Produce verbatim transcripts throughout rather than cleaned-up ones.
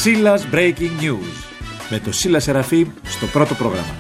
Σίλας Breaking News με το Σίλα Σεραφείμ στο πρώτο πρόγραμμα.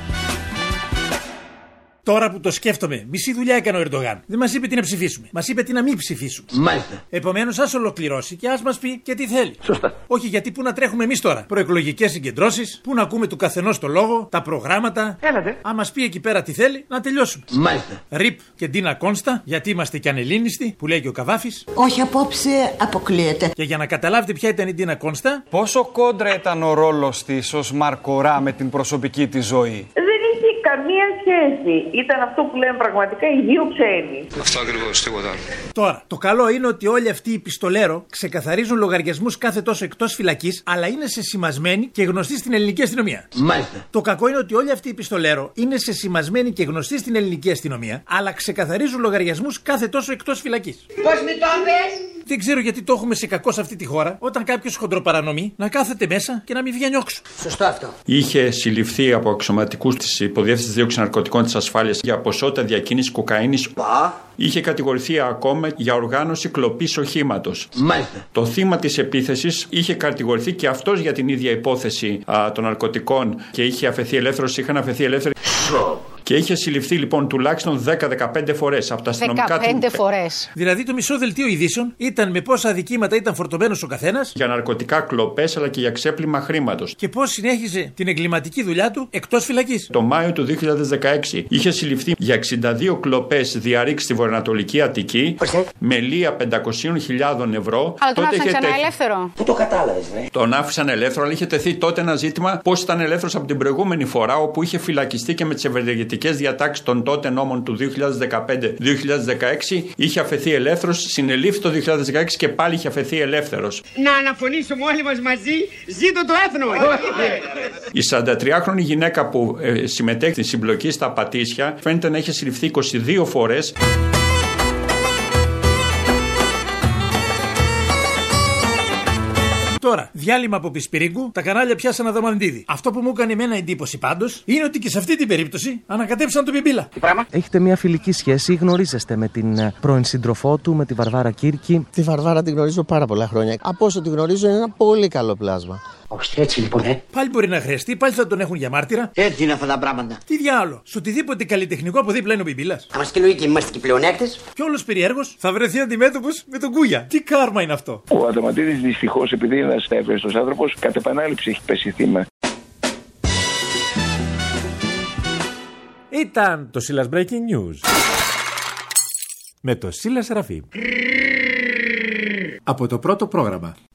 Τώρα που το σκέφτομαι, μισή δουλειά έκανε ο Ερντογάν. Δεν μας είπε τι να ψηφίσουμε. Μας είπε τι να μην ψηφίσουμε. Μάλιστα. Επομένως, ας ολοκληρώσει και ας μας πει και τι θέλει. Σωστά. Όχι, γιατί πού να τρέχουμε εμείς τώρα. Προεκλογικές συγκεντρώσεις, πού να ακούμε του καθενός το λόγο, τα προγράμματα. Έλατε. Αν μας πει εκεί πέρα τι θέλει, να τελειώσουμε. Μάλιστα. Ριπ και Ντίνα Κόνστα, γιατί είμαστε κι ανελλήνιστοι, που λέει και ο Καβάφης. Όχι, απόψε αποκλείεται. Και για να καταλάβετε ποια ήταν η Ντίνα Κόνστα. Πόσο κόντρα ήταν ο ρόλος της ως Μαρκορά με την προσωπική της ζωή? Καμία σχέση. Ήταν αυτό που λέμε πραγματικά οι δύο ξένοι. Αυτό ακριβώς, τίποτα άλλο. Τώρα, το καλό είναι ότι όλοι αυτοί οι πιστολέρο ξεκαθαρίζουν λογαριασμούς κάθε τόσο εκτός φυλακής, αλλά είναι σεσημασμένοι και γνωστοί στην ελληνική αστυνομία. Μάλιστα. Το κακό είναι ότι όλοι αυτοί οι πιστολέρο είναι σεσημασμένοι και γνωστοί στην ελληνική αστυνομία, αλλά ξεκαθαρίζουν λογαριασμούς κάθε τόσο εκτός φυλακής. Πώς με το πες? Δεν ξέρω γιατί το έχουμε σε κακό σε αυτή τη χώρα, όταν κάποιος χοντροπαρανομεί να κάθεται μέσα και να μην βγαίνει όξο. Σωστό αυτό. Είχε συλληφθεί από αξιωματικούς της Υποδιεύθυνσης Δίωξης Ναρκωτικών της Ασφάλειας για ποσότητα διακίνησης κοκαίνης. Πα. Είχε κατηγορηθεί ακόμα για οργάνωση κλοπής οχήματος. Μάλιστα. Το θύμα της επίθεσης είχε κατηγορηθεί και αυτός για την ίδια υπόθεση α, των ναρκωτικών και είχε αφαιθεί ελεύθερος, είχαν αφαιθεί ελεύθεροι. Και είχε συλληφθεί λοιπόν τουλάχιστον δέκα με δεκαπέντε φορές από τα αστυνομικά του. δεκαπέντε φορές. Δηλαδή το μισό δελτίο ειδήσεων ήταν με πόσα αδικήματα ήταν φορτωμένος ο καθένας. Για ναρκωτικά κλοπές αλλά και για ξέπλυμα χρήματος. Και πώς συνέχιζε την εγκληματική δουλειά του εκτός φυλακής. Το Μάιο του δύο χιλιάδες δεκαέξι είχε συλληφθεί για εξήντα δύο κλοπές διαρρήξει στη βορειοανατολική Αττική. Okay. Με λία πεντακόσιες χιλιάδες ευρώ. Αλλά τον άφησαν ξανά ελεύθερο. Πού το κατάλαβες, ναι. Τον άφησαν ελεύθερο, αλλά είχε τεθεί τότε ένα ζήτημα πώς ήταν ελεύθερος από την προηγούμενη φορά, όπου είχε φυλακιστεί και με τις ευεργετικές διατάξεις των τότε νόμων του δύο χιλιάδες δεκαπέντε δύο χιλιάδες δεκαέξι. Είχε αφαιθεί ελεύθερος, συνελήφθη το δύο χιλιάδες δεκαέξι και πάλι είχε αφαιθεί ελεύθερος. Να αναφωνήσουμε όλοι μας μαζί, ζήτω το έθνο! Η σαραντατριάχρονη γυναίκα που ε, συμμετέχει στην συμπλοκή στα Πατήσια φαίνεται να είχε συλληφθεί είκοσι δύο φορές. Τώρα, διάλειμμα από Πισπυρίγκου, τα κανάλια πιάσαν αδαμαντίδι. Αυτό που μου έκανε εμένα εντύπωση πάντως είναι ότι και σε αυτή την περίπτωση ανακατέψαν τον Πιμπίλα. Έχετε μια φιλική σχέση ή γνωρίζεστε με την πρώην σύντροφό του, με τη Βαρβάρα Κύρκη? Τη Βαρβάρα την γνωρίζω πάρα πολλά χρόνια. Από όσο τη γνωρίζω είναι ένα πολύ καλό πλάσμα. Όχι, έτσι λοιπόν, ε. Πάλι μπορεί να χρειαστεί, πάλι θα τον έχουν για μάρτυρα. Έτσι είναι αυτά τα πράγματα. Τι διάλο, σε οτιδήποτε καλλιτεχνικό από δίπλα είναι ο Πιμπίλας. Θα μας και λογική, είμαστε και πλεονέκτες. Κι όλος περιέργος θα βρεθεί αντιμέτωπος με τον Κούγια. Τι κάρμα είναι αυτό. Ο Αδαμαντίδης δυστυχώς, επειδή είναι ένας ευαίσθητος άνθρωπος, κατ' επανάληψη έχει πέσει θύμα. Ήταν το Σίλας Breaking News με το Σίλα Σεραφείμ από το πρώτο πρόγραμμα.